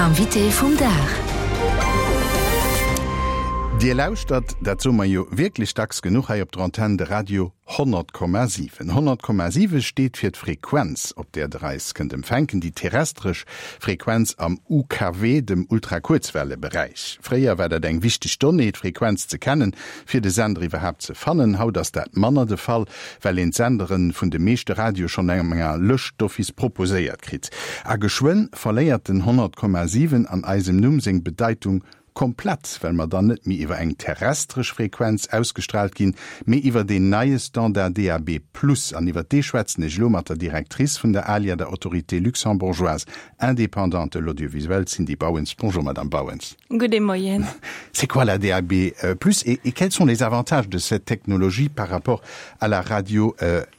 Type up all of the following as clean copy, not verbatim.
L'invité vum Dach. Dir lauscht dat sommer jo wirklich stacks genug hai op der Antenne de Radio 100,7. 100,7 steht fir d' Frequenz, op der Reis kënnt empfänken die terrestrisch Frequenz am UKW, dem Ultrakurzwellebereich. Fréier war dat eng wichtig Stonne Frequenz ze kennen, fir de Sender iwwerhap ze fannen, haut ass dat Manner de Fall, well en Senderen vun de meeschte Radio schon enger Lëchtstoffis proposéiert krit. A geschwen verléiert den 100,7 an eisem Nummsing Bedeutung komplett, weil man dann net mi iwwer eng terrestrisch Frequenz ausgestrahlt gin, mé iwwer den neue Standard DAB+ an iwwer deschwätzenne Schlomatter Direktrice vun der Alia der Autorité luxembourgeoise indépendante de l'audiovisuel, Cindy Bowens. Bonjour Madame Bowens. Good moyenne. C'est quoi la DAB+, et quels sont les avantages de cette technologie par rapport à la radio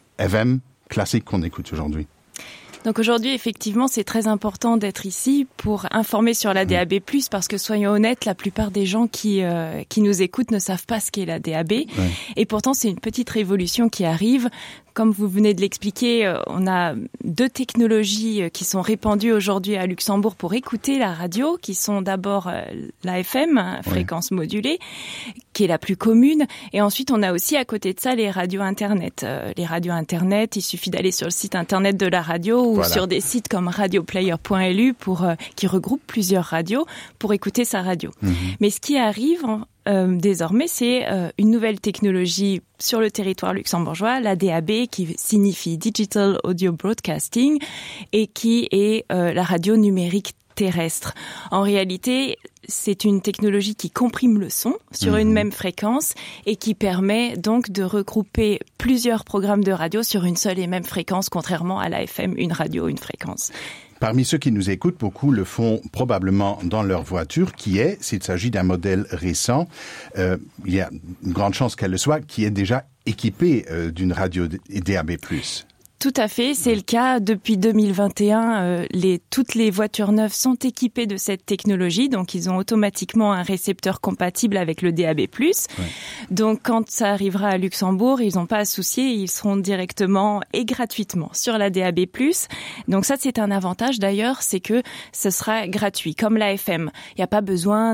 FM classique qu'on écoute aujourd'hui? Donc aujourd'hui, effectivement, c'est très important d'être ici pour informer sur la DAB+, parce que soyons honnêtes, la plupart des gens qui nous écoutent ne savent pas ce qu'est la DAB. Ouais. Et pourtant, c'est une petite révolution qui arrive. Comme vous venez de l'expliquer, on a deux technologies qui sont répandues aujourd'hui à Luxembourg pour écouter la radio, qui sont d'abord la FM, fréquence modulée, qui est la plus commune. Et ensuite, on a aussi à côté de ça les radios Internet. Les radios Internet, il suffit d'aller sur le site Internet de la radio ou sur des sites comme radioplayer.lu qui regroupent plusieurs radios pour écouter sa radio. Mais ce qui arrive désormais, c'est une nouvelle technologie sur le territoire luxembourgeois, la DAB, qui signifie Digital Audio Broadcasting, et qui est la radio numérique terrestre. En réalité, c'est une technologie qui comprime le son sur une même fréquence et qui permet donc de regrouper plusieurs programmes de radio sur une seule et même fréquence, contrairement à la FM, une radio, une fréquence. Parmi ceux qui nous écoutent, beaucoup le font probablement dans leur voiture, qui est, s'il s'agit d'un modèle récent, il y a une grande chance qu'elle le soit, qui est déjà équipée d'une radio DAB+. Tout à fait, c'est le cas depuis 2021. Toutes les voitures neuves sont équipées de cette technologie, donc ils ont automatiquement un récepteur compatible avec le DAB+. Ouais. Donc quand ça arrivera à Luxembourg, ils n'ont pas à soucier, ils seront directement et gratuitement sur la DAB+. Donc ça, c'est un avantage d'ailleurs, c'est que ce sera gratuit, comme la FM. Il n'y a pas besoin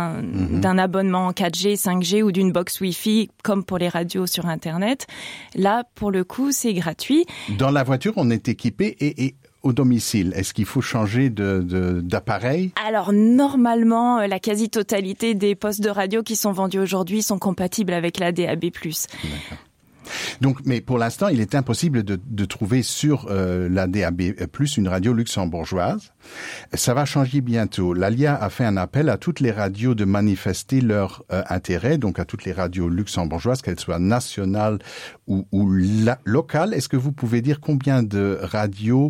d'un abonnement en 4G, 5G ou d'une box Wi-Fi, comme pour les radios sur Internet. Là, pour le coup, c'est gratuit. Dans la voiture, on est équipé et au domicile, est-ce qu'il faut changer d'appareil? Alors, normalement, la quasi-totalité des postes de radio qui sont vendus aujourd'hui sont compatibles avec la DAB+. D'accord. Donc, mais pour l'instant, il est impossible de trouver sur la DAB+ une radio luxembourgeoise. Ça va changer bientôt. L'ALIA a fait un appel à toutes les radios de manifester leur intérêt, donc à toutes les radios luxembourgeoises, qu'elles soient nationales ou locales. Est-ce que vous pouvez dire combien de radios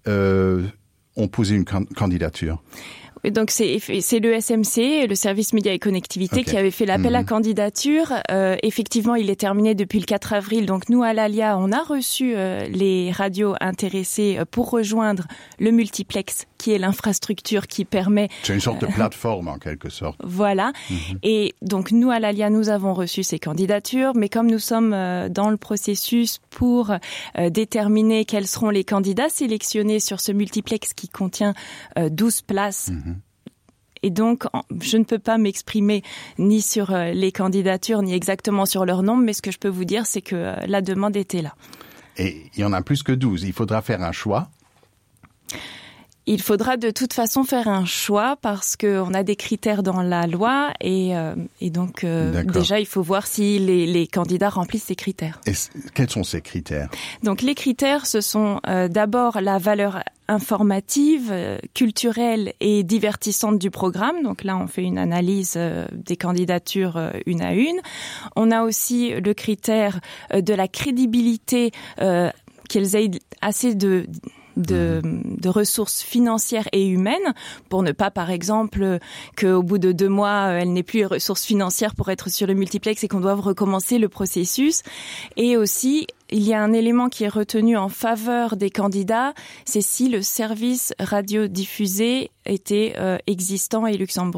ont posé une candidature? Donc c'est le SMC, le service média et connectivité, qui avait fait l'appel à candidature. Effectivement, il est terminé depuis le 4 avril. Donc nous, à l'ALIA, on a reçu les radios intéressées pour rejoindre le multiplex, qui est l'infrastructure qui permet... C'est une sorte de plateforme, en quelque sorte. Voilà. Et donc nous, à l'ALIA, nous avons reçu ces candidatures. Mais comme nous sommes dans le processus pour déterminer quels seront les candidats sélectionnés sur ce multiplex qui contient 12 places... Et donc, je ne peux pas m'exprimer ni sur les candidatures, ni exactement sur leur nombre, mais ce que je peux vous dire, c'est que la demande était là. Et il y en a plus que 12. Il faudra faire un choix. Il faudra de toute façon faire un choix parce qu'on a des critères dans la loi et donc déjà il faut voir si les candidats remplissent ces critères. Et quels sont ces critères? Donc les critères, ce sont d'abord la valeur informative, culturelle et divertissante du programme. Donc là, on fait une analyse des candidatures une à une. On a aussi le critère de la crédibilité, qu'elles aient assez de ressources financières et humaines pour ne pas, par exemple, qu'au bout de 2 mois, elle n'ait plus les ressources financières pour être sur le multiplex et qu'on doive recommencer le processus. Et aussi, il y a un élément qui est retenu en faveur des candidats, c'est si le service radiodiffusé était existant et luxembourgeois.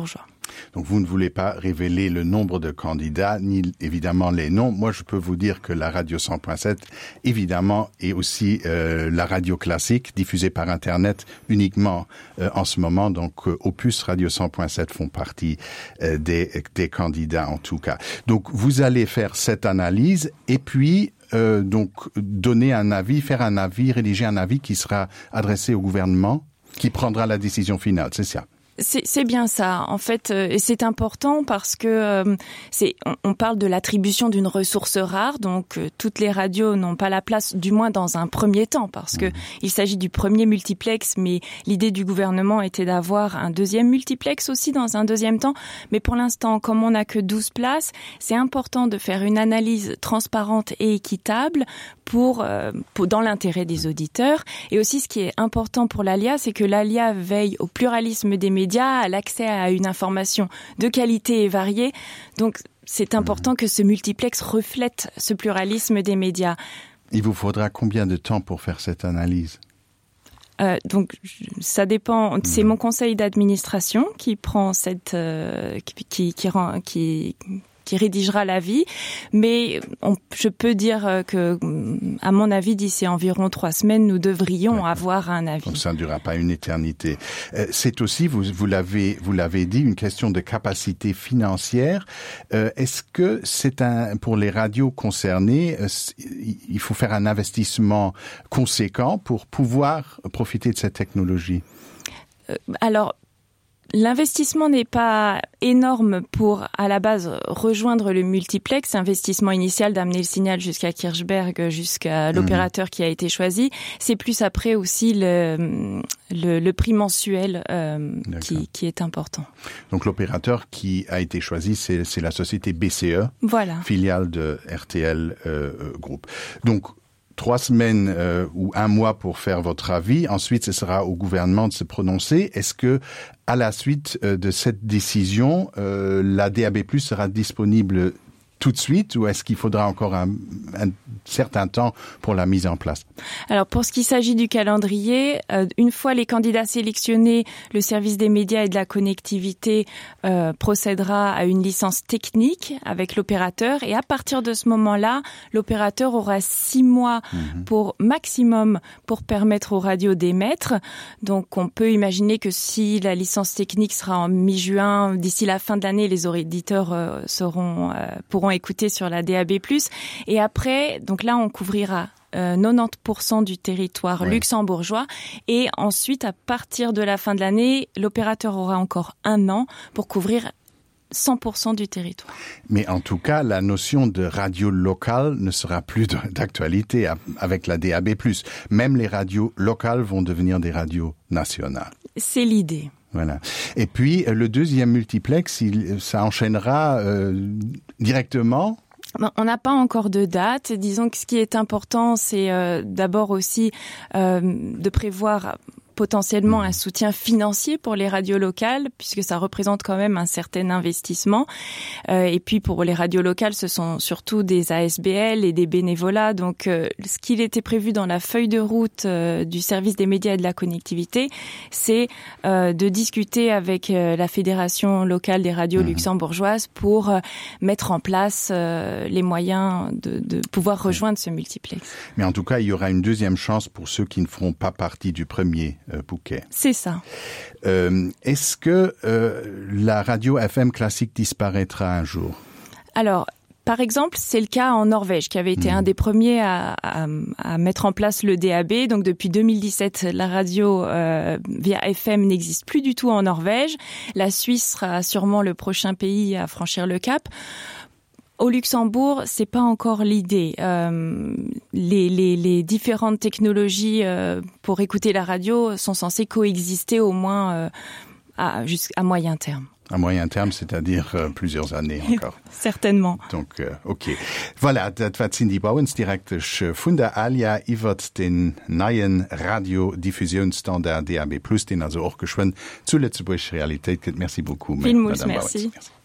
Donc vous ne voulez pas révéler le nombre de candidats, ni évidemment les noms. Moi, je peux vous dire que la radio 100.7, évidemment, est aussi la radio classique, diffusée par Internet uniquement en ce moment. Donc Opus Radio 100.7 font partie des candidats en tout cas. Donc vous allez faire cette analyse et puis donc donner un avis, faire un avis, rédiger un avis qui sera adressé au gouvernement, qui prendra la décision finale, c'est ça? C'est bien ça. En fait, et c'est important parce que on parle de l'attribution d'une ressource rare, donc toutes les radios n'ont pas la place, du moins dans un premier temps, parce que il s'agit du premier multiplex, mais l'idée du gouvernement était d'avoir un deuxième multiplex aussi dans un deuxième temps. Mais pour l'instant, comme on n'a que 12 places, c'est important de faire une analyse transparente et équitable pour dans l'intérêt des auditeurs. Et aussi, ce qui est important pour l'ALIA, c'est que l'ALIA veille au pluralisme des médias, à l'accès à une information de qualité et variée. Donc, c'est important que ce multiplex reflète ce pluralisme des médias. Il vous faudra combien de temps pour faire cette analyse ? Donc, ça dépend. C'est mon conseil d'administration qui prend qui rédigera l'avis, mais je peux dire que, à mon avis, d'ici environ 3 semaines, nous devrions avoir un avis. Donc ça ne durera pas une éternité. C'est aussi, vous l'avez dit, une question de capacité financière. Est-ce que pour les radios concernées, il faut faire un investissement conséquent pour pouvoir profiter de cette technologie? Alors, l'investissement n'est pas énorme pour, à la base, rejoindre le multiplex. Investissement initial d'amener le signal jusqu'à Kirchberg, jusqu'à l'opérateur qui a été choisi. C'est plus après aussi le prix mensuel qui est important. Donc l'opérateur qui a été choisi, c'est la société BCE, voilà, filiale de RTL Group. Donc 3 semaines ou 1 mois pour faire votre avis. Ensuite, ce sera au gouvernement de se prononcer. Est-ce que, à la suite de cette décision, la DAB+ sera disponible tout de suite ou est-ce qu'il faudra encore un certain temps pour la mise en place? Alors, pour ce qui s'agit du calendrier, une fois les candidats sélectionnés, le service des médias et de la connectivité procédera à une licence technique avec l'opérateur et à partir de ce moment-là, l'opérateur aura 6 mois maximum pour permettre aux radios d'émettre. Donc, on peut imaginer que si la licence technique sera en mi-juin, d'ici la fin de l'année, les auditeurs pourront écouter sur la DAB+. Et après, donc là, on couvrira 90% du territoire luxembourgeois. Et ensuite, à partir de la fin de l'année, l'opérateur aura encore 1 an pour couvrir 100% du territoire. Mais en tout cas, la notion de radio locale ne sera plus d'actualité avec la DAB+. Même les radios locales vont devenir des radios nationales. C'est l'idée. Voilà. Et puis, le deuxième multiplex, ça enchaînera directement. On n'a pas encore de date. Disons que ce qui est important, c'est d'abord aussi de prévoir potentiellement un soutien financier pour les radios locales, puisque ça représente quand même un certain investissement. Et puis pour les radios locales, ce sont surtout des ASBL et des bénévolats. Donc ce qu'il était prévu dans la feuille de route du service des médias et de la connectivité, c'est de discuter avec la Fédération locale des radios luxembourgeoises pour mettre en place les moyens de pouvoir rejoindre ce multiplex. Mais en tout cas, il y aura une deuxième chance pour ceux qui ne feront pas partie du premier bouquet. C'est ça. Est-ce que la radio FM classique disparaîtra un jour? Alors, par exemple, c'est le cas en Norvège, qui avait été un des premiers à mettre en place le DAB. Donc depuis 2017, la radio via FM n'existe plus du tout en Norvège. La Suisse sera sûrement le prochain pays à franchir le cap. Au Luxembourg, c'est pas encore l'idée. Les différentes technologies pour écouter la radio sont censées coexister au moins jusqu'à moyen terme. À moyen terme, c'est-à-dire plusieurs années encore. Certainement. Donc, okay. Voilà, das war die Bauensdirektisch von der ALIA iwwer den neuen Radiodiffusionsstandard DAB+, den also auch geschwind zu Lützeburg Realität gibt. Merci beaucoup. Vielen merci.